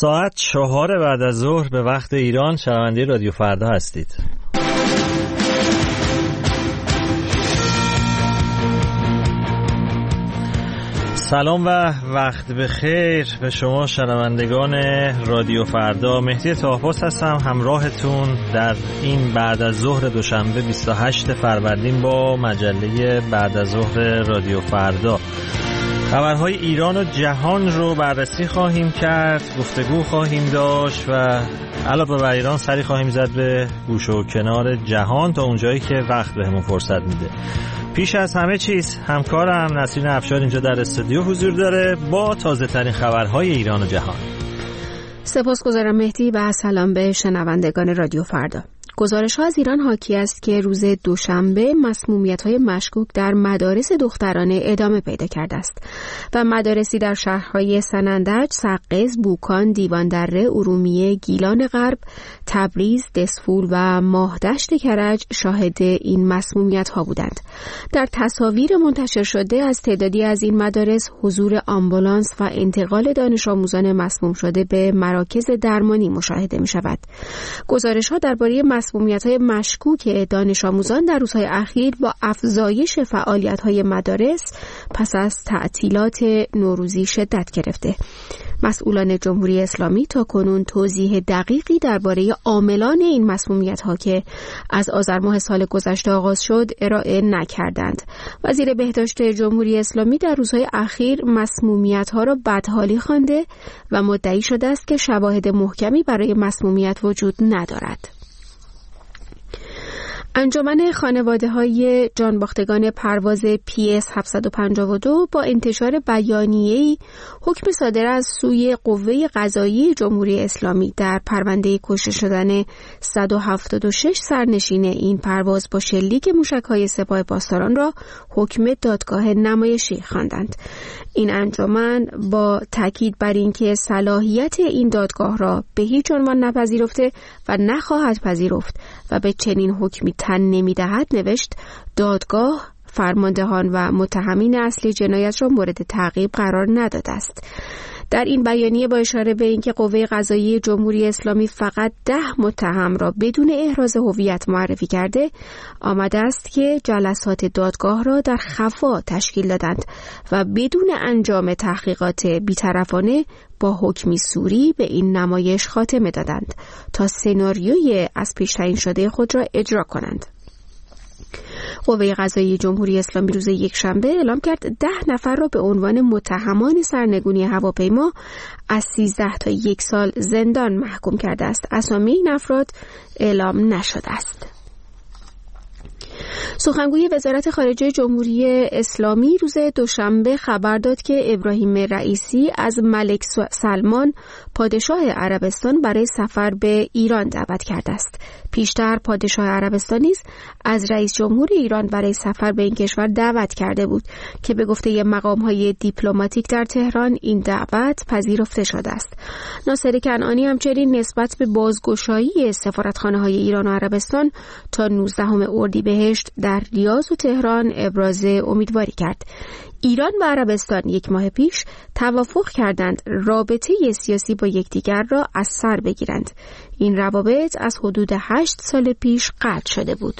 ساعت 4 بعد از ظهر به وقت ایران شنونده رادیو فردا هستید. سلام و وقت بخیر به شما شنوندگان رادیو فردا. مهدی طاهپوست هستم، همراهتون در این بعد از ظهر دوشنبه 28 فروردین با مجله بعد از ظهر رادیو فردا. خبرهای ایران و جهان رو بررسی خواهیم کرد، گفتگو خواهیم داشت و علاوه بر ایران سری خواهیم زد به گوشه و کنار جهان تا اونجایی که وقت بهمون فرصت میده. پیش از همه چیز همکارم نسرین افشار اینجا در استودیو حضور داره با تازه ترین خبرهای ایران و جهان. سپاسگزارم مهدی و سلام به شنوندگان رادیو فردا. گزارش‌ها از ایران حاکی است که روز دوشنبه مسمومیت‌های مشکوک در مدارس دخترانه ادامه پیدا کرده است و مدارسی در شهرهای سنندج، سقز، بوکان، دیواندره، ارومیه، گیلان غرب، تبریز، دسفول و ماهدشت کرج شاهد این مسمومیت‌ها بودند. در تصاویر منتشر شده از تعدادی از این مدارس حضور آمبولانس و انتقال دانش آموزان مسموم شده به مراکز درمانی مشاهده می‌شود. گزارش‌ها درباره مسمومیت‌های مشکوک دانش آموزان در روزهای اخیر با افزایش فعالیت‌های مدارس پس از تعطیلات نوروزی شدت گرفته. مسئولان جمهوری اسلامی تاکنون توضیح دقیقی درباره عاملان این مسمومیت‌ها که از آذر ماه سال گذشته آغاز شد ارائه نکردند. وزیر بهداشت جمهوری اسلامی در روزهای اخیر مسمومیت‌ها را بدحالی خوانده و مدعی شده است که شواهد محکمی برای مسمومیت وجود ندارد. انجمن خانواده‌های جانباختگان پرواز PS 752 با انتشار بیانیه‌ای حکم صادر از سوی قوه قضایی جمهوری اسلامی در پرونده کشته شدن 176 سرنشین این پرواز با شلیک موشک‌های سپاه پاسداران را حکم دادگاه نمایشی خواندند. این انجمن با تاکید بر اینکه صلاحیت این دادگاه را به هیچ عنوان نپذیرفته و نخواهد پذیرفت و به چنین حکمی تن نمی‌دهد نوشت دادگاه فرماندهان و متهمین اصلی جنایت را مورد تعقیب قرار نداده است. در این بیانیه با اشاره به اینکه قوه قضاییه جمهوری اسلامی فقط 10 متهم را بدون احراز هویت معرفی کرده، آمده است که جلسات دادگاه را در خفا تشکیل دادند و بدون انجام تحقیقات بی‌طرفانه با حکمی سوری به این نمایش خاتمه دادند تا سناریوی از پیش تعیین شده خود را اجرا کنند. قوه قضاییه جمهوری اسلامی روز یکشنبه اعلام کرد 10 نفر را به عنوان متهمان سرنگونی هواپیما از 13 تا 1 سال زندان محکوم کرده است. اسامی این افراد اعلام نشده است. سخنگوی وزارت خارجه جمهوری اسلامی روز دوشنبه خبر داد که ابراهیم رئیسی از ملک سلمان پادشاه عربستان برای سفر به ایران دعوت کرده است. پیشتر پادشاه عربستان نیز از رئیس جمهور ایران برای سفر به این کشور دعوت کرده بود که به گفته مقام‌های دیپلماتیک در تهران این دعوت پذیرفته شده است. ناصر کنعانی همچنین نسبت به بازگشایی سفارتخانه‌های ایران و عربستان تا 19 اردیبهشت در ریاض و تهران ابراز امیدواری کرد. ایران و عربستان 1 ماه پیش توافق کردند رابطه سیاسی با یکدیگر را از سر بگیرند. این روابط از حدود 8 سال پیش قطع شده بود.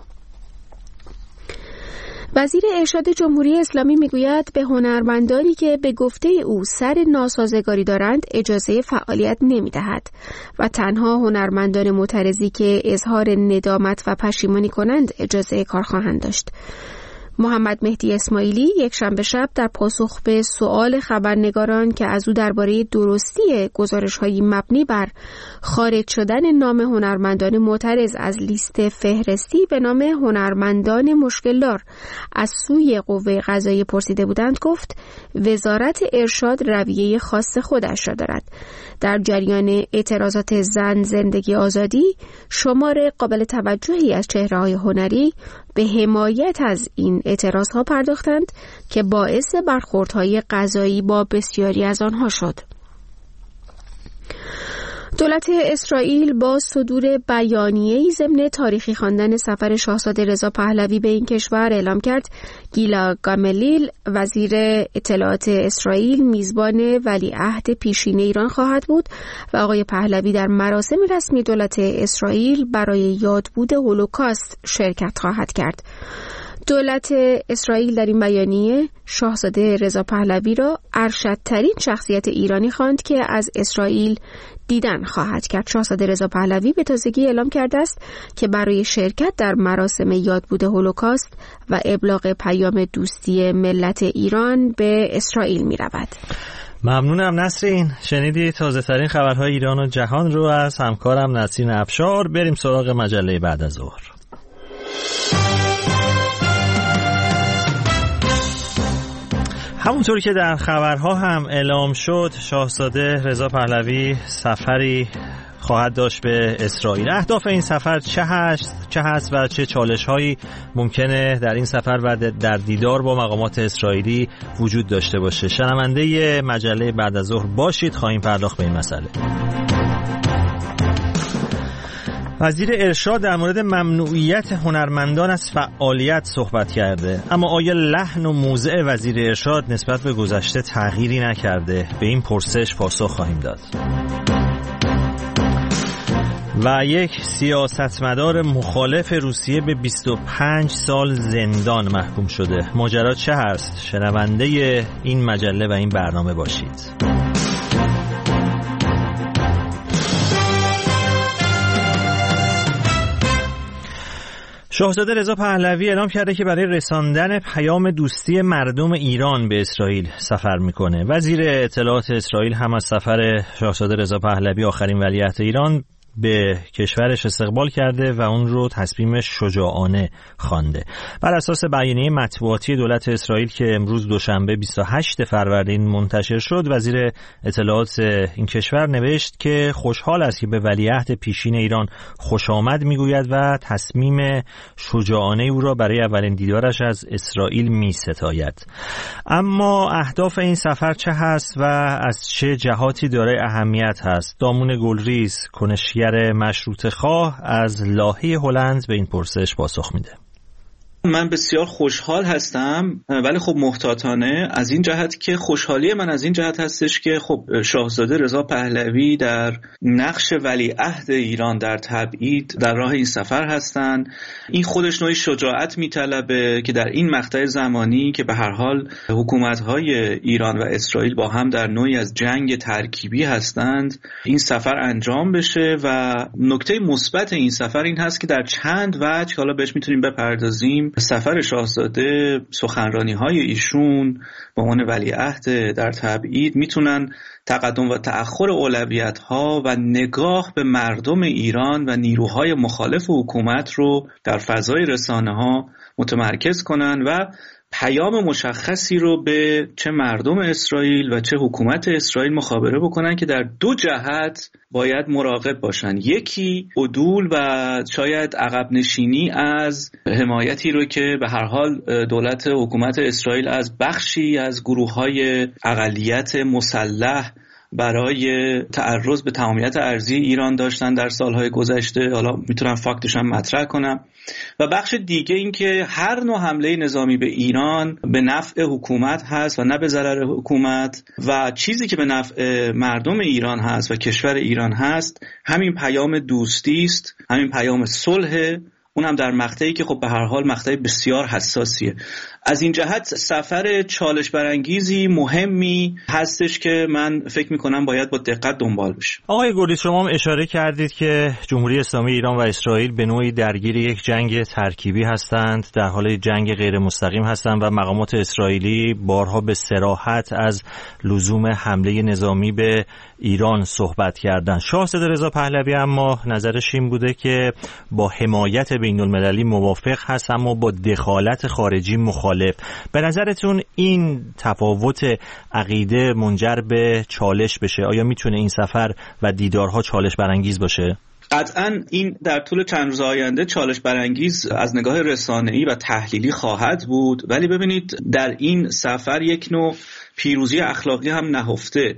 وزیر ارشاد جمهوری اسلامی میگوید به هنرمندانی که به گفته او سر ناسازگاری دارند اجازه فعالیت نمیدهد و تنها هنرمندان معترضی که اظهار ندامت و پشیمانی کنند اجازه کار خواهند داشت. محمد مهدی اسماعیلی یکشنبه شب در پاسخ به سؤال خبرنگاران که از او درباره درستی گزارش‌های مبنی بر خارج شدن نام هنرمندان معترض از لیست فهرستی به نام هنرمندان مشکلدار از سوی قوه قضاییه پرسیده بودند گفت وزارت ارشاد رویه خاص خودش را دارد. در جریان اعتراضات زن زندگی آزادی شمار قابل توجهی از چهره‌های هنری به حمایت از این اعتراضها پرداختند که باعث برخوردهای قضایی با بسیاری از آنها شد. دولت اسرائیل با صدور بیانیه‌ای ضمن تاریخی خواندن سفر شاهزاده رضا پهلوی به این کشور اعلام کرد گیلا گاملیل وزیر اطلاعات اسرائیل میزبان ولیعهد پیشین ایران خواهد بود و آقای پهلوی در مراسم رسمی دولت اسرائیل برای یادبود هولوکاست شرکت خواهد کرد. دولت اسرائیل در این بیانیه شاهزاده رضا پهلوی را ارشدترین شخصیت ایرانی خواند که از اسرائیل دیدن خواهد کرد. شاهزاده رضا پهلوی به تازگی اعلام کرده است که برای شرکت در مراسم یادبود هولوکاست و ابلاغ پیام دوستی ملت ایران به اسرائیل می رود. ممنونم نسرین. شنیدی تازه ترین خبرهای ایران و جهان رو از همکارم نسرین افشار. بریم سراغ مجله بعد از ظهر. همونطور که در خبرها هم اعلام شد شاهزاده رضا پهلوی سفری خواهد داشت به اسرائیل. اهداف این سفر چه هست و چه چالش‌هایی ممکنه در این سفر و در دیدار با مقامات اسرائیلی وجود داشته باشه؟ شنونده مجله بعد از ظهر باشید، خواهیم پرداخت به این مسئله. وزیر ارشاد در مورد ممنوعیت هنرمندان از فعالیت صحبت کرده، اما آیا لحن و موضع وزیر ارشاد نسبت به گذشته تغییری نکرده؟ به این پرسش پاسخ خواهیم داد. و یک سیاستمدار مخالف روسیه به 25 سال زندان محکوم شده. ماجرا چه هست؟ شنونده این مجله و این برنامه باشید. شاهزاده رضا پهلوی اعلام کرده که برای رساندن پیام دوستی مردم ایران به اسرائیل سفر میکنه. وزیر اطلاعات اسرائیل هم از سفر شاهزاده رضا پهلوی آخرین ولیعهد ایران به کشورش استقبال کرده و اون رو تصمیم شجاعانه خوانده. بر اساس بیانیه مطبوعاتی دولت اسرائیل که امروز دوشنبه 28 فروردین منتشر شد، وزیر اطلاعات این کشور نوشت که خوشحال است که به ولیعهد پیشین ایران خوش آمد میگوید و تصمیم شجاعانه او را برای اولین دیدارش از اسرائیل میستاید. اما اهداف این سفر چه هست و از چه جهاتی داره اهمیت هست؟ دامون گلریز، کنشگر مشروطه خواه از لاهه هلند به این پرسش پاسخ میده. من بسیار خوشحال هستم، ولی خب محتاطانه، از این جهت که خوشحالی من از این جهت هستش که خب شاهزاده رضا پهلوی در نقش ولیعهد ایران در تبعید در راه این سفر هستن. این خودش نوعی شجاعت میطلبه که در این مقطع زمانی که به هر حال حکومت‌های ایران و اسرائیل با هم در نوعی از جنگ ترکیبی هستند این سفر انجام بشه. و نکته مثبت این سفر این هست که در چند وجه حالا بهش میتونیم بپردازیم. سفر شاهزاده، سخنرانی‌های ایشون به عنوان ولیعهد در تبعید میتونن تقدم و تأخر اولویت‌ها و نگاه به مردم ایران و نیروهای مخالف حکومت رو در فضای رسانه‌ها متمرکز کنن و پیام مشخصی رو به چه مردم اسرائیل و چه حکومت اسرائیل مخابره بکنن که در دو جهت باید مراقب باشن. یکی عدول و شاید عقب نشینی از حمایتی رو که به هر حال دولت حکومت اسرائیل از بخشی از گروه‌های اقلیت مسلح برای تعرض به تمامیت ارضی ایران داشتن در سالهای گذشته. حالا میتونم فاکتش هم مطرح کنم. و بخش دیگه این که هر نوع حمله نظامی به ایران به نفع حکومت هست و نه به ضرر حکومت، و چیزی که به نفع مردم ایران هست و کشور ایران هست همین پیام دوستی است، همین پیام صلح، اون هم در مقطعی که خب به هر حال مقطع بسیار حساسیه. از این جهت سفر چالش برانگیزی مهمی هستش که من فکر میکنم باید با دقت دنبال بشه. آقای گلریز، شما هم اشاره کردید که جمهوری اسلامی ایران و اسرائیل به نوعی درگیر یک جنگ ترکیبی هستند، در حال جنگ غیر مستقیم هستند و مقامات اسرائیلی بارها به صراحت از لزوم حمله نظامی به ایران صحبت کردند. شاهزاده رضا پهلوی اما نظرش این بوده که با حمایت بین‌المللی موافق هست اما با دخالت خارجی مخالف. به نظرتون این تفاوت عقیده منجر به چالش بشه؟ آیا میتونه این سفر و دیدارها چالش برانگیز باشه؟ قطعاً این در طول چند روز آینده چالش برانگیز از نگاه رسانه‌ای و تحلیلی خواهد بود، ولی ببینید در این سفر یک نوع پیروزی اخلاقی هم نهفته.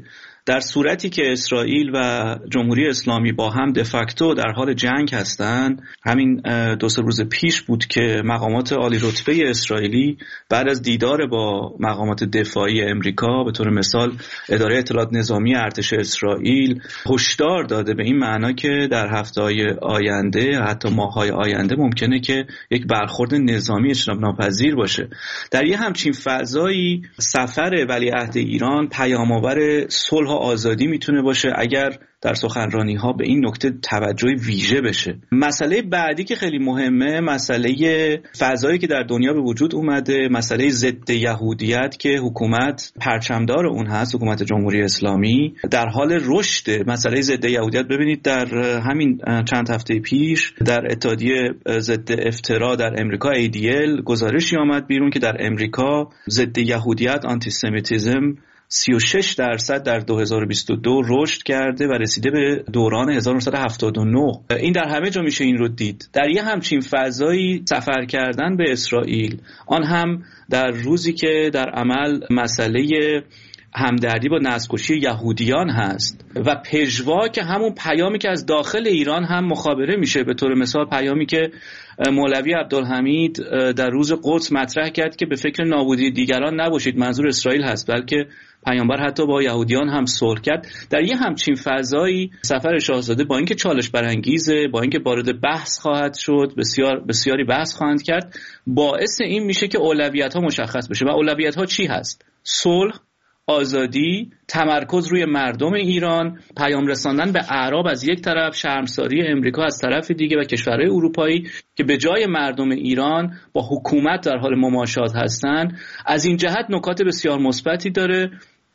در صورتی که اسرائیل و جمهوری اسلامی با هم دفاکتو در حال جنگ هستند، همین 2-3 روز پیش بود که مقامات عالی رتبه اسرائیلی بعد از دیدار با مقامات دفاعی امریکا، به طور مثال اداره اطلاعات نظامی ارتش اسرائیل، هشدار داده به این معنا که در هفته‌های آینده، حتی ماه‌های آینده ممکنه که یک برخورد نظامی اجتناب ناپذیر باشه. در یه همچین فضایی سفر ولیعهد ایران پیام‌آور صلح و آزادی میتونه باشه اگر در سخنرانی‌ها به این نکته توجه ویژه بشه. مسئله بعدی که خیلی مهمه، مسئله فضایی که در دنیا به وجود اومده، مسئله ضد یهودیت که حکومت پرچمدار اون هست، حکومت جمهوری اسلامی در حال رشد. مسئله ضد یهودیت ببینید در همین چند هفته پیش در اتحادیه ضد افترا در امریکا ADL گزارشی آمد بیرون که در امریکا ضد یهودیت، آنتیسمیتیسم 36% در 2022 رشد کرده و رسیده به دوران 1979. این در همه جا میشه این رو دید. در یه همچین فضایی سفر کردن به اسرائیل، آن هم در روزی که در عمل مسئله همدردی با نسل‌کشی یهودیان هست و پژوا که همون پیامی که از داخل ایران هم مخابره میشه، به طور مثال پیامی که مولوی عبدالحمید در روز قدس مطرح کرد که به فکر نابودی دیگران نباشید، منظور اسرائیل هست، بلکه پیامبر حتی با یهودیان هم صلح کرد. در یه همچین فضایی سفر شاهزاده با اینکه چالش برانگیزه، با اینکه وارد بحث خواهد شد، بسیاری بحث خواهند کرد، باعث این میشه که اولویت‌ها مشخص بشه. و اولویت‌ها چی هست؟ صلح، آزادی، تمرکز روی مردم ایران، پیام رساندن به اعراب از یک طرف، شرمساری امریکا از طرف دیگه و کشورهای اروپایی که به جای مردم ایران با حکومت در حال مماشات هستن. از این جهت نکات بسیار مثبتی داره.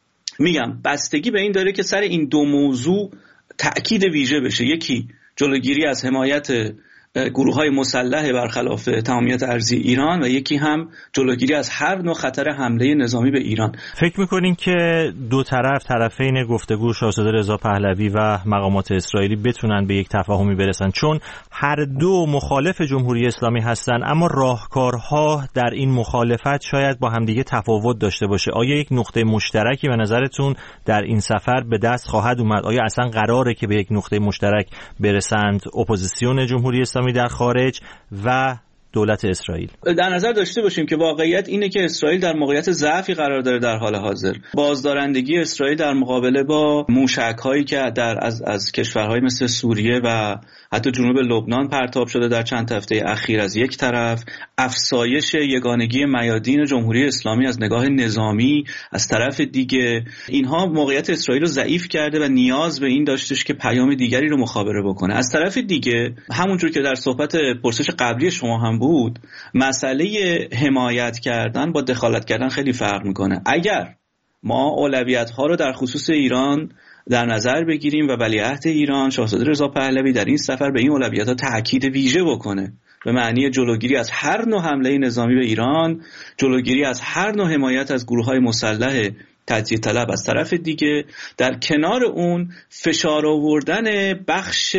میگم بستگی به این داره که سر این دو موضوع تأکید ویژه بشه. یکی جلوگیری از حمایت گروه‌های مسلح برخلاف تمامیت ارضی ایران و یکی هم جلوگیری از هر نوع خطر حمله نظامی به ایران. فکر می‌کنین که دو طرفین گفتگو شاهزاده رضا پهلوی و مقامات اسرائیلی بتونن به یک تفاهمی برسن؟ چون هر دو مخالف جمهوری اسلامی هستن، اما راهکارها در این مخالفت شاید با همدیگه تفاوت داشته باشه. آیا یک نقطه مشترکی به نظرتون در این سفر به دست خواهد اومد؟ آیا اصلا قراره که به یک نقطه مشترک برسند اپوزیسیون جمهوری اسلامی در خارج و دولت اسرائیل؟ در نظر داشته باشیم که واقعیت اینه که اسرائیل در موقعیت ضعفی قرار داره در حال حاضر. بازدارندگی اسرائیل در مقابله با موشک‌هایی که از کشورهای مثل سوریه و حتی جنوب لبنان پرتاب شده در چند هفته اخیر از یک طرف، افزایش یگانگی میادین جمهوری اسلامی از نگاه نظامی از طرف دیگه، اینها موقعیت اسرائیل رو ضعیف کرده و نیاز به این داشتش که پیام دیگری رو مخابره بکنه. از طرف دیگه همونجور که در صحبت پرسش قبلی شما هم بود، مسئله حمایت کردن با دخالت کردن خیلی فرق میکنه. اگر ما اولویت‌ها رو در خصوص ایران در نظر بگیریم و ولیعهد ایران شاهزاده رضا پهلوی در این سفر به این اولویت‌ها تأکید ویژه بکنه، به معنی جلوگیری از هر نوع حمله نظامی به ایران، جلوگیری از هر نوع حمایت از گروه‌های مسلح تجزیه طلب از طرف دیگه، در کنار اون فشار آوردن بخش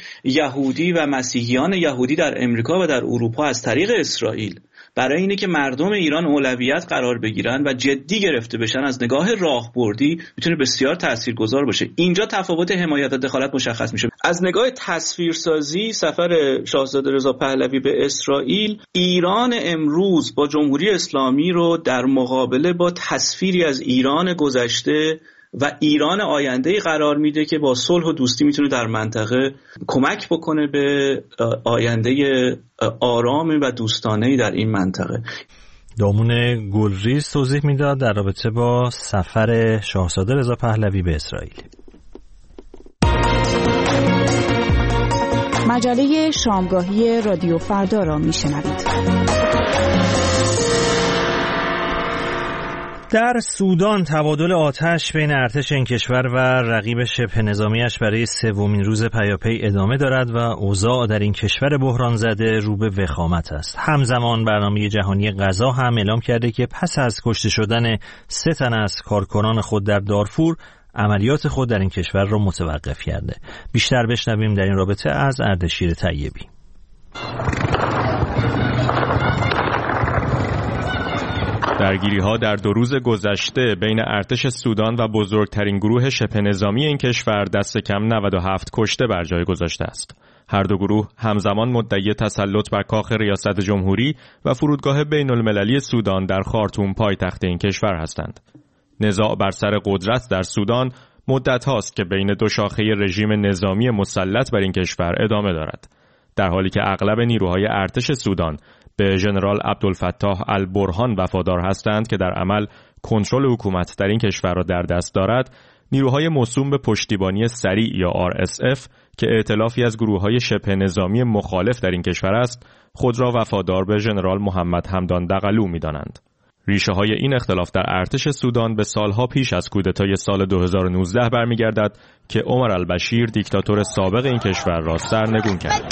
یهودی و مسیحیان یهودی در امریکا و در اروپا از طریق اسرائیل برای اینه که مردم ایران اولویت قرار بگیرن و جدی گرفته بشن از نگاه راهبردی میتونه بسیار تاثیرگذار باشه. اینجا تفاوت حمایت و دخالت مشخص میشه. از نگاه تصویرسازی سفر شاهزاده رضا پهلوی به اسرائیل، ایران امروز با جمهوری اسلامی رو در مقابله با تصویری از ایران گذشته و ایران آینده قرار میده که با صلح و دوستی میتونه در منطقه کمک بکنه به آینده آرام و دوستانه‌ای در این منطقه. دامون گلریز توضیح میداد در رابطه با سفر شاهزاده رضا پهلوی به اسرائیل. مجله شامگاهی رادیو فردا را میشنوید. در سودان تبادل آتش بین ارتش این کشور و رقیب شبه نظامیش برای سومین روز پیاپی ادامه دارد و اوضاع در این کشور بحران زده رو به وخامت است. همزمان برنامه جهانی غذا هم اعلام کرده که پس از کشته شدن 3 تن از کارکنان خود در دارفور، عملیات خود در این کشور را متوقف کرده. بیشتر بشنویم در این رابطه از اردشیر طیبی. درگیری‌ها در 2 روز گذشته بین ارتش سودان و بزرگترین گروه شبه نظامی این کشور دست کم 97 کشته بر جای گذاشته است. هر دو گروه همزمان مدعی تسلط بر کاخ ریاست جمهوری و فرودگاه بین‌المللی سودان در خارتوم پایتخت این کشور هستند. نزاع بر سر قدرت در سودان مدت هاست که بین دو شاخه رژیم نظامی مسلط بر این کشور ادامه دارد. در حالی که اغلب نیروهای ارتش سودان به ژنرال عبدالفتاح البرهان وفادار هستند که در عمل کنترل حکومت در این کشور را در دست دارد، نیروهای موسوم به پشتیبانی سریع یا RSF که ائتلافی از گروه‌های شبه نظامی مخالف در این کشور است، خود را وفادار به ژنرال محمد حمدان دغلو می‌دانند. ریشه‌های این اختلاف در ارتش سودان به سالها پیش از کودتای سال 2019 برمیگردد که عمر البشیر دیکتاتور سابق این کشور را سرنگون کرد.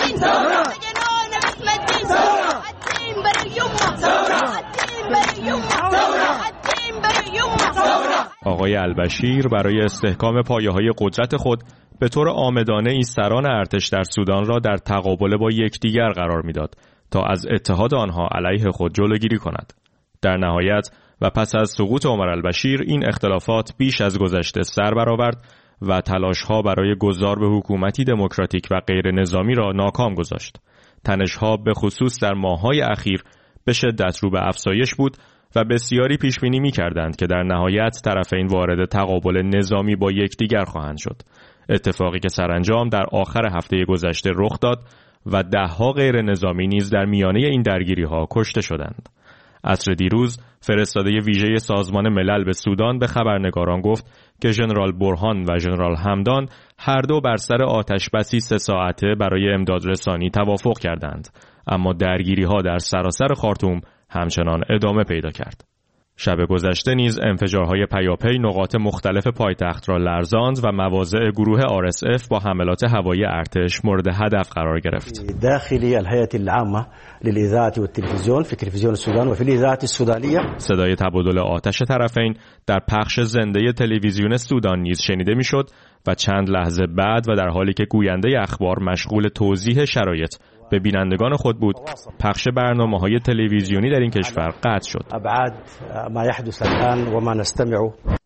آقای البشیر برای استحکام پایه‌های قدرت خود به طور عامدانه سران ارتش در سودان را در تقابل با یکدیگر قرار می‌داد تا از اتحاد آنها علیه خود جلوگیری کند. در نهایت و پس از سقوط عمر البشیر این اختلافات بیش از گذشته سر برآورد و تلاش‌ها برای گذار به حکومتی دموکراتیک و غیر نظامی را ناکام گذاشت. تنش‌ها به خصوص در ماه‌های اخیر به شدت رو به افزایش بود و بسیاری پیش بینی می‌کردند که در نهایت طرفین وارد تقابل نظامی با یکدیگر خواهند شد. اتفاقی که سرانجام در آخر هفته گذشته رخ داد و 10 غیر نظامی نیز در میانه این درگیری‌ها کشته شدند. عصر دیروز فرستاده ویژه سازمان ملل به سودان به خبرنگاران گفت که ژنرال برهان و ژنرال حمدان هر دو بر سر آتش‌بسی 3 ساعته برای امدادرسانی توافق کردند، اما درگیری‌ها در سراسر خارتوم همچنان ادامه پیدا کرد. شب گذشته نیز انفجارهای پیاپی نقاط مختلف پایتخت را لرزاند و مواضع گروه RSF با حملات هوایی ارتش مورد هدف قرار گرفت. داخلی الهیئه العامه للاذاعه والتلویزیون فی تلویزیون السودان و فی الاذاعه السودانیه. صدای تبادل آتش طرفین در پخش زنده تلویزیون سودان نیز شنیده میشد و چند لحظه بعد و در حالی که گوینده اخبار مشغول توضیح شرایط به بینندگان خود بود، پخش برنامه‌های تلویزیونی در این کشور قطع شد. ابعاد ما يحدث الان و ما نستمع.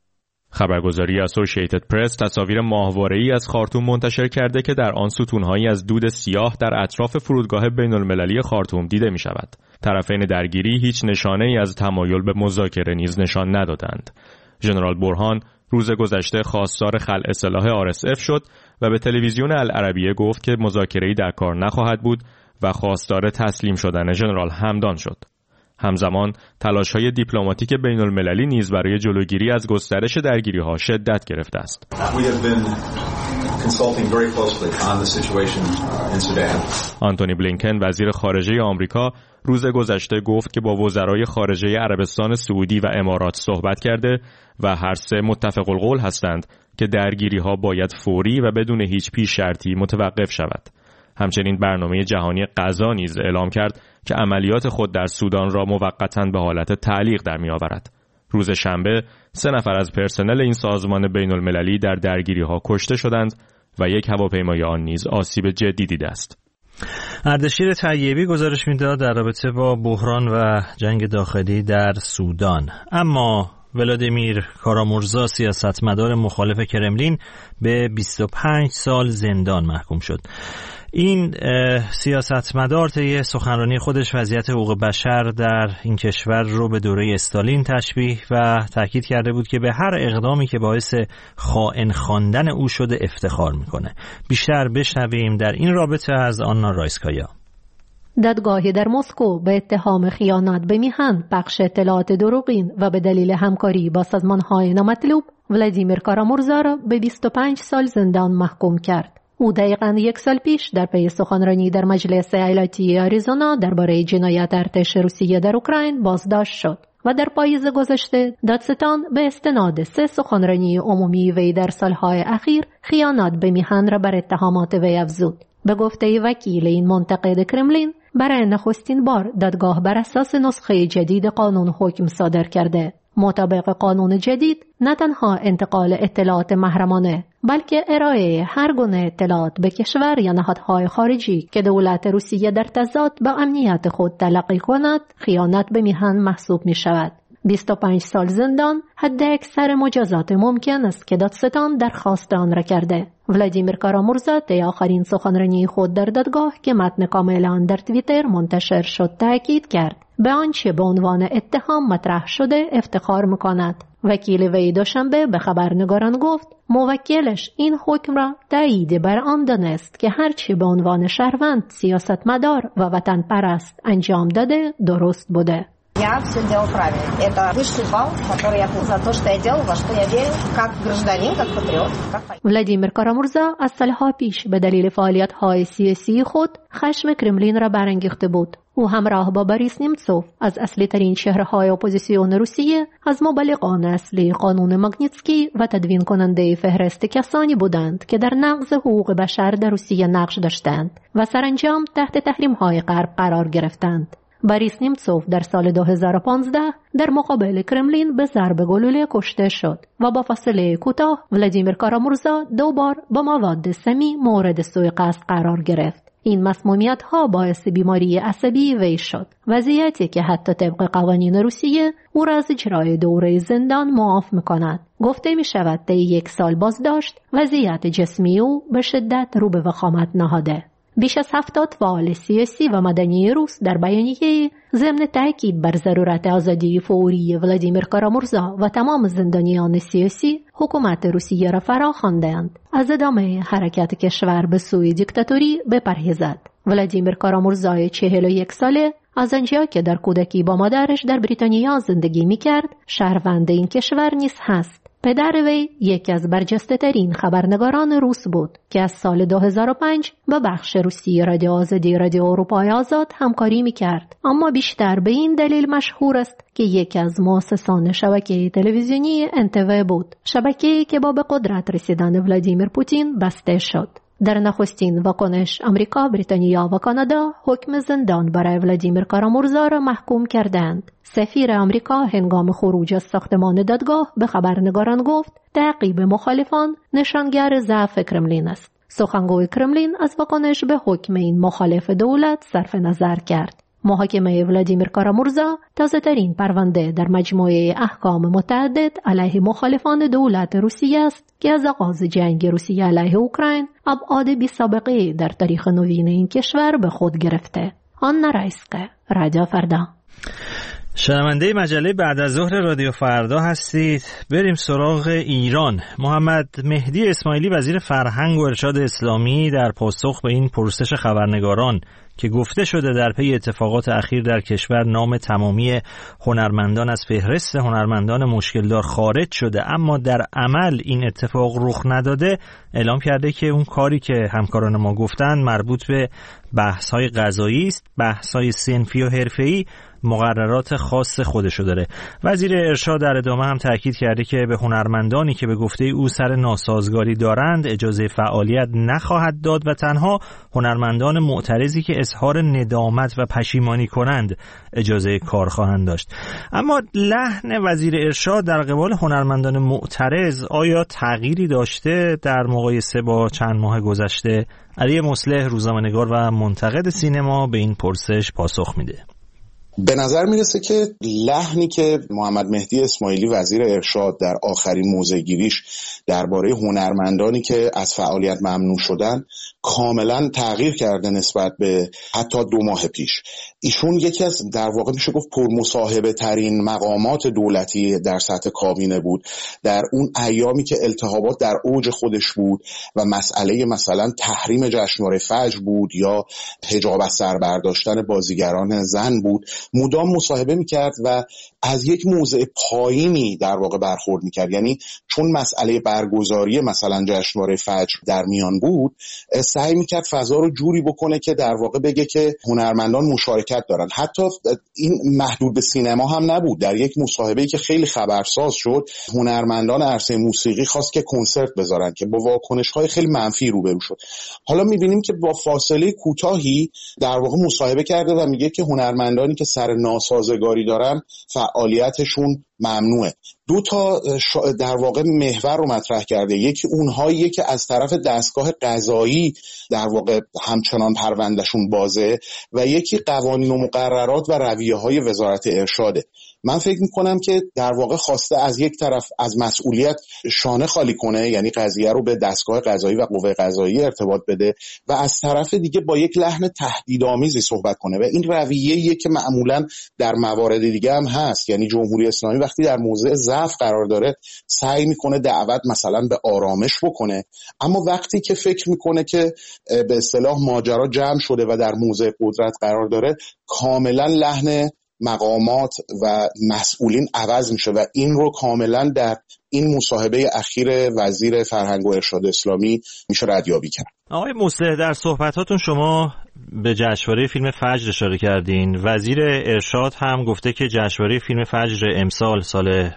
خبرگزاری اسوسییتد پرس تصاویر ماهواره‌ای از خارتوم منتشر کرده که در آن ستون‌هایی از دود سیاه در اطراف فرودگاه بین‌المللی خارتوم دیده می‌شود. طرفین درگیری هیچ نشانه‌ای از تمایل به مذاکره نیز نشان ندادند. ژنرال برهان روز گذشته خواستار خلع سلاح RSF شد و به تلویزیون العربیه گفت که مذاکره‌ای در کار نخواهد بود و خواستار تسلیم شدن ژنرال حمدان شد. همزمان تلاش‌های دیپلماتیک بین‌المللی نیز برای جلوگیری از گسترش درگیری‌ها شدت گرفته است. آنتونی بلینکن وزیر خارجه آمریکا روز گذشته گفت که با وزرای خارجه عربستان سعودی و امارات صحبت کرده و هر سه متفق القول هستند که درگیری‌ها باید فوری و بدون هیچ پیش شرطی متوقف شود. همچنین برنامه جهانی غذا نیز اعلام کرد که عملیات خود در سودان را موقتاً به حالت تعلیق در می‌آورد. روز شنبه 3 نفر از پرسنل این سازمان بین‌المللی در درگیری‌ها کشته شدند و 1 هواپیمای آن نیز آسیب جدی دیده است. اردشیر طیبی گزارش می‌داد در رابطه با بحران و جنگ داخلی در سودان. اما ولادیمیر کارامورزا سیاستمدار مخالف کرملین به 25 سال زندان محکوم شد. این سیاستمدار طی سخنرانی خودش وضعیت حقوق بشر در این کشور رو به دوره استالین تشبیه و تاکید کرده بود که به هر اقدامی که باعث خائن خواندن او شده افتخار میکنه. بیشتر بشنویم در این رابطه از آنا رایسکایا. دادگاهی در مسکو به اتهام خیانت به میهن، پخش اطلاعات دروغین و به دلیل همکاری با سازمان‌های نامطلوب ولادیمیر کارامورزا را به 25 سال زندان محکوم کرد. او دقیقاً 1 سال پیش در پی سخنرانی در مجلس ایالتی آریزونا درباره جنایت ارتش روسیه در اوکراین بازداشت شد و در پاییز گذشته دادستان به استناد 3 سخنرانی عمومی وی در سالهای اخیر خیانت به میهن را بر اتهامات وی افزود. به گفته وکیل این منتقد کرملین، برای نخستین بار دادگاه بر اساس نسخه جدید قانون حکم صادر کرده. مطابق قانون جدید نه تنها انتقال اطلاعات محرمانه بلکه ارائه هر گونه اطلاعات به کشور یا نهادهای خارجی که دولت روسیه در تضاد با امنیت خود تلقی کند خیانت به میهن محسوب می شود. 25 سال زندان حد اکثر مجازات ممکن است که دادستان درخواست آن را کرده. ولادیمیر کارامورزا طی آخرین سخنرانی خود در دادگاه که متن کامل آن در توییتر منتشر شد تاکید کرد به آنچه به عنوان اتهام مطرح شده افتخار می‌کند. وکیل وی دوشنبه به خبرنگاران گفت موکلش این حکم را تایید بر آن دانست که هرچی به عنوان شهروند، سیاستمدار و وطن پرست انجام داده درست بوده. Я все делал правильно. Это высший балл, который я за то, что я делал, во что я верю, как гражданин, как патриот, как... ولادیمیر کارامورزا از سالها پیش به دلیل فعالیت‌های سیاسی خود خشم کرملین را برانگیخته بود. او همراه با بوریس نیمتسوف از اصلی ترین چهره‌های اپوزیسیون روسیه، از مبلغان اصلی قانون ماگنیتسکی و تدوین کننده فهرست کسانی بودند که در نقض حقوق بشر در روسیه نقش داشتند و سرانجام تحت تحریم‌های غرب قرار گرفتند. بوریس نیمتسوف در سال 2015 در مقابل کرملین به ضرب گلوله کشته شد و با فاصله کوتاه ولادیمیر کارامورزا دوبار با مواد سمی مورد سوءقصد قرار گرفت. این مسمومیت‌ها باعث بیماری عصبی وی شد، وضعیتی که حتی طبق قوانین روسیه او را از اجرای دوره زندان معاف می‌کند. گفته می‌شود طی 1 سال بازداشت وضعیت جسمی او به شدت رو به وخامت نهاده. بیش از 70 فعال سیاسی و مدنی روس در بیانیه ضمن تاکید بر ضرورت آزادی فوری ولادیمیر کارامورزا و تمام زندانیان سیاسی حکومت روسیه را فرا خواندند از ادامه حرکت کشور به سوی دیکتاتوری بپرهیزد. ولادیمیر کارامورزای 41 ساله از آنجا که در کودکی با مادرش در بریتانیا زندگی می‌کرد، شهروند این کشور نیز هست. پدر وی یکی از برجسته‌ترین خبرنگاران روس بود که از سال 2005 با بخش روسی رادیو آزادی رادیو اروپای آزاد همکاری می‌کرد، اما بیشتر به این دلیل مشهور است که یکی از مؤسسان شبکه تلویزیونی NTV بود، شبکه‌ای که با به قدرت رسیدن ولادیمیر پوتین بسته شد. در نخستین واکنش آمریکا، بریتانیا و کانادا حکم زندان برای ولادیمیر کارامورزا را محکوم کردند. سفیر آمریکا هنگام خروج از ساختمان دادگاه به خبرنگاران گفت تعقیب مخالفان نشانگر ضعف کرملین است. سخنگوی کرملین از واکنش به حکم این مخالف دولت صرف نظر کرد. محاکمه ولادیمیر کارامورزا تازه‌ترین پرونده در مجموعه احکام متعدد علیه مخالفان دولت روسیه است که از آغاز جنگ روسیه علیه اوکراین ابعاد بی‌سابقه در تاریخ نوین این کشور به خود گرفته. آنا رایسکا، رادیو فردا. شنونده مجله بعد از ظهر رادیو فردا هستید. بریم سراغ ایران. محمد مهدی اسماعیلی وزیر فرهنگ و ارشاد اسلامی در پاسخ به این پرسش خبرنگاران که گفته شده در پی اتفاقات اخیر در کشور نام تمامی هنرمندان از فهرست هنرمندان مشکلدار خارج شده اما در عمل این اتفاق رخ نداده، اعلام کرده که اون کاری که همکاران ما گفتن مربوط به بحث‌های قضایی است، بحث‌های صنفی و حرفه‌ای مقررات خاص خودشو داره. وزیر ارشاد در ادامه هم تاکید کرده که به هنرمندانی که به گفته او سر ناسازگاری دارند اجازه فعالیت نخواهد داد و تنها هنرمندان معترضی که اظهار ندامت و پشیمانی کنند اجازه کار خواهند داشت. اما لحن وزیر ارشاد در قبال هنرمندان معترض آیا تغییری داشته در مقایسه با چند ماه گذشته؟ علی مصلح، روزنامه‌نگار و منتقد سینما، به این پرسش پاسخ میده. به نظر میرسه که لحنی که محمد مهدی اسماعیلی وزیر ارشاد در آخرین موضع‌گیریش درباره هنرمندانی که از فعالیت ممنوع شدن کاملا تغییر کرده نسبت به حتی 2 ماه پیش. ایشون یکی از در واقع میشه گفت پرمصاحبه ترین مقامات دولتی در سطح کابینه بود در اون ایامی که التهابات در اوج خودش بود و مسئله مثلا تحریم جشنواره فجر بود یا حجاب از سر برداشتن بازیگران زن بود. مدام مصاحبه میکرد و از یک موضع پایینی در واقع برخورد میکرد، یعنی چون مسئله برگزاری مثلا جشنواره فجر در میان بود سعی میکرد فضا رو جوری بکنه که در واقع بگه که هنرمندان مشارکت دارن. حتی این محدود به سینما هم نبود، در یک مصاحبه‌ای که خیلی خبرساز شد هنرمندان عرصه موسیقی خواست که کنسرت بذارن که با واکنش‌های خیلی منفی روبرو شد. حالا میبینیم که با فاصله کوتاهی در واقع مصاحبه کرده و میگه که هنرمندانی که سر ناسازگاری دارن فعالیتشون ممنوعه. 2 تا در واقع محور رو مطرح کرده. یکی اونهایی که از طرف دستگاه قضایی در واقع همچنان پروندهشون بازه و یکی قوانین و مقررات و رویه‌های وزارت ارشاده. من فکر میکنم که در واقع خواسته از یک طرف از مسئولیت شانه خالی کنه، یعنی قضیه رو به دستگاه قضایی و قوه قضایی ارتباط بده و از طرف دیگه با یک لحن تهدیدآمیزی صحبت کنه و این رویه‌ایه که معمولاً در موارد دیگه هم هست. یعنی جمهوری اسلامی وقتی در موضع ضعف قرار داره سعی میکنه دعوت مثلا به آرامش بکنه، اما وقتی که فکر میکنه که به اصطلاح ماجرا جمع شده و در موضع قدرت قرار داره کاملا لحن مقامات و مسئولین عوض میشه و این رو کاملا در این مصاحبه اخیر وزیر فرهنگ و ارشاد اسلامی میشه ردیابی کرد. آقای مصلح، در صحبتاتون شما به جشنواره فیلم فجر اشاره کردین. وزیر ارشاد هم گفته که جشنواره فیلم فجر امسال سال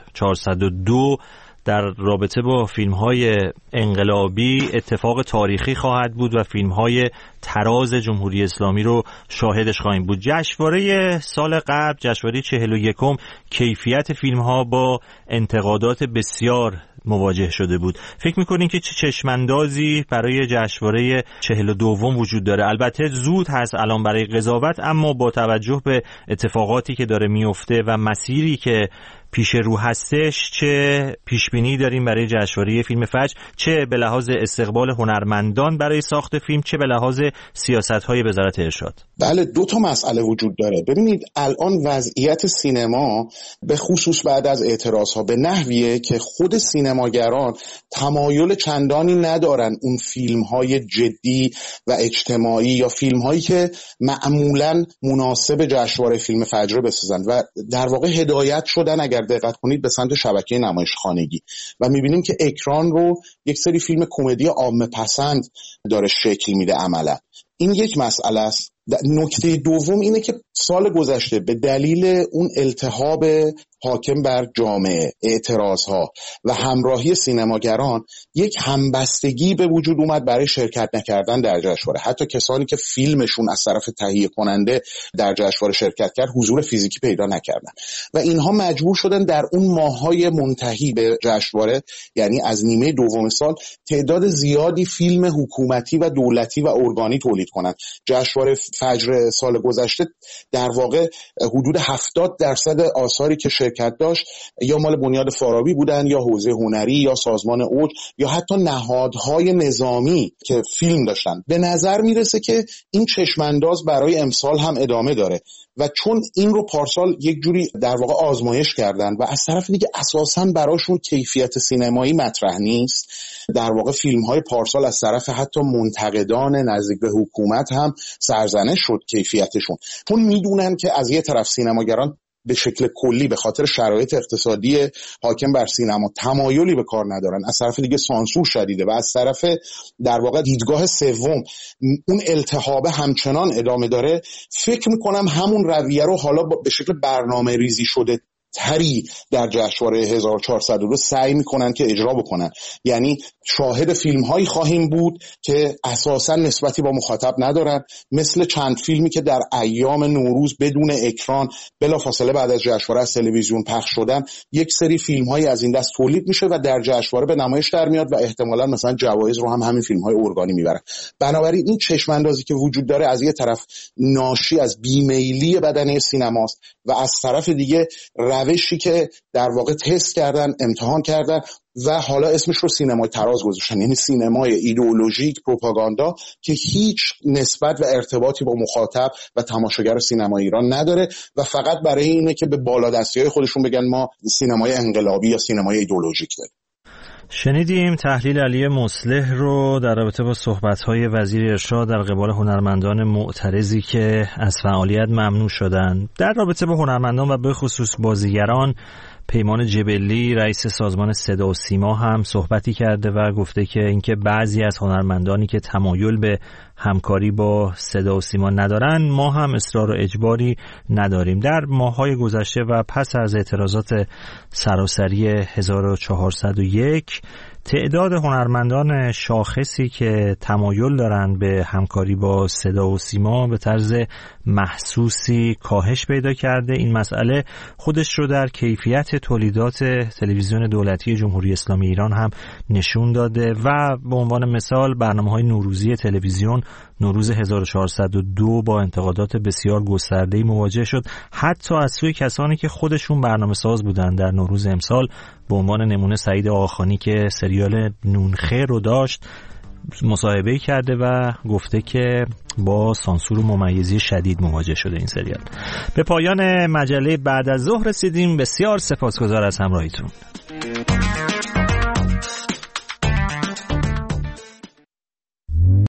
402 در رابطه با فیلم‌های انقلابی اتفاق تاریخی خواهد بود و فیلم‌های تراز جمهوری اسلامی رو شاهدش خواهیم بود. جشنواره سال قبل، جشنواره 41م، کیفیت فیلم‌ها با انتقادات بسیار مواجه شده بود. فکر می‌کنین که چه چشم‌اندازی برای جشنواره 42 وجود داره؟ البته زود هست الان برای قضاوت، اما با توجه به اتفاقاتی که داره میفته و مسیری که پیش رو هستش، چه پیشبینی داریم برای جشنواره فیلم فجر، چه به لحاظ استقبال هنرمندان برای ساخت فیلم، چه به لحاظ سیاست‌های وزارت ارشاد؟ بله، دو تا مسئله وجود داره. ببینید الان وضعیت سینما به خصوص بعد از اعتراض‌ها به نحویه که خود سینماگران تمایل چندانی ندارن اون فیلم‌های جدی و اجتماعی یا فیلم‌هایی که معمولاً مناسب جشنواره فیلم فجر بسازن و در واقع هدایت شدن، اگر دقت کنید، به سمت شبکه نمایشخانگی و می‌بینیم که اکران رو یک سری فیلم کمدی عامه پسند داره شکل میده عملاً. این یک مسئله است. نکته دوم اینه که سال گذشته به دلیل اون التهاب حاکم بر جامعه، اعتراضها و همراهی سینماگران، یک همبستگی به وجود اومد برای شرکت نکردن در جشنواره. حتی کسانی که فیلمشون از طرف تهیه کننده در جشنواره شرکت کرد حضور فیزیکی پیدا نکردن و اینها مجبور شدن در اون ماه‌های منتهی به جشنواره، یعنی از نیمه دوم سال، تعداد زیادی فیلم حکومتی و دولتی و ارگانی تولید کنند. جشنواره فجر سال گذشته در واقع حدود 70% آثاری که شرکت داشت یا مال بنیاد فارابی بودن یا حوزه هنری یا سازمان اوج یا حتی نهادهای نظامی که فیلم داشتن. به نظر میرسه که این چشمانداز برای امسال هم ادامه داره و چون این رو پارسال یک جوری در واقع آزمایش کردن و از طرف دیگه اساساً براشون کیفیت سینمایی مطرح نیست، در واقع فیلم‌های پارسال از طرف حتی منتقدان نزدیک به حکومت هم سرزنش شد کیفیتشون، چون میدونن که از یه طرف سینماگران به شکل کلی به خاطر شرایط اقتصادی حاکم بر سینما تمایلی به کار ندارن، از طرف دیگه سانسور شدیده و از طرف در واقع دیدگاه سوم اون التهاب همچنان ادامه داره. فکر میکنم همون رویه رو حالا به شکل برنامه ریزی شده تری در جشنواره 1402 سعی میکنن که اجرا بکنن. یعنی شاهد فیلم هایی خواهیم بود که اساسا نسبتی با مخاطب ندارن، مثل چند فیلمی که در ایام نوروز بدون اکران بلافاصله بعد از جشنواره از تلویزیون پخش شدن. یک سری فیلم هایی از این دست تولید میشه و در جشنواره به نمایش در میاد و احتمالاً مثلا جوایز رو هم همین فیلم های ارگانی میبرن. بنابراین این چشم اندازی که وجود داره از یه طرف ناشی از بیمیلی بدنه سینماست و از طرف دیگه روشی که در واقع تست کردن، امتحان کردن و حالا اسمش رو سینمای تراز گذاشتن، یعنی سینمای ایدئولوژیک، پروپاگاندا که هیچ نسبت و ارتباطی با مخاطب و تماشاگر سینما ایران نداره و فقط برای اینه که به بالادستی‌های خودشون بگن ما سینمای انقلابی یا سینمای ایدئولوژیک داریم. شنیدیم تحلیل علی مصلح رو در رابطه با صحبت‌های وزیر ارشاد در قبال هنرمندان معترضی که از فعالیت ممنوع شدند. در رابطه با هنرمندان و به خصوص بازیگران، پیمان جبلی رئیس سازمان صدا و سیما هم صحبتی کرده و گفته که اینکه بعضی از هنرمندانی که تمایل به همکاری با صدا و سیما ندارن، ما هم اصرار و اجباری نداریم. در ماه‌های گذشته و پس از اعتراضات سراسری 1401 تعداد هنرمندان شاخصی که تمایل دارند به همکاری با صدا و سیما به طرز محسوسی کاهش پیدا کرده. این مسئله خودش رو در کیفیت تولیدات تلویزیون دولتی جمهوری اسلامی ایران هم نشون داده و به عنوان مثال برنامه‌های نوروزی تلویزیون نوروز 1402 با انتقادات بسیار گسترده‌ای مواجه شد، حتی از سوی کسانی که خودشون برنامه‌ساز بودن. در نوروز امسال به عنوان نمونه سعید آقاخانی که سریال نونخیر رو داشت مصاحبه‌ای کرده و گفته که با سانسور و ممیزی شدید مواجه شده این سریال. به پایان مجله بعد از ظهر رسیدیم. بسیار سپاسگزار از همراهیتون.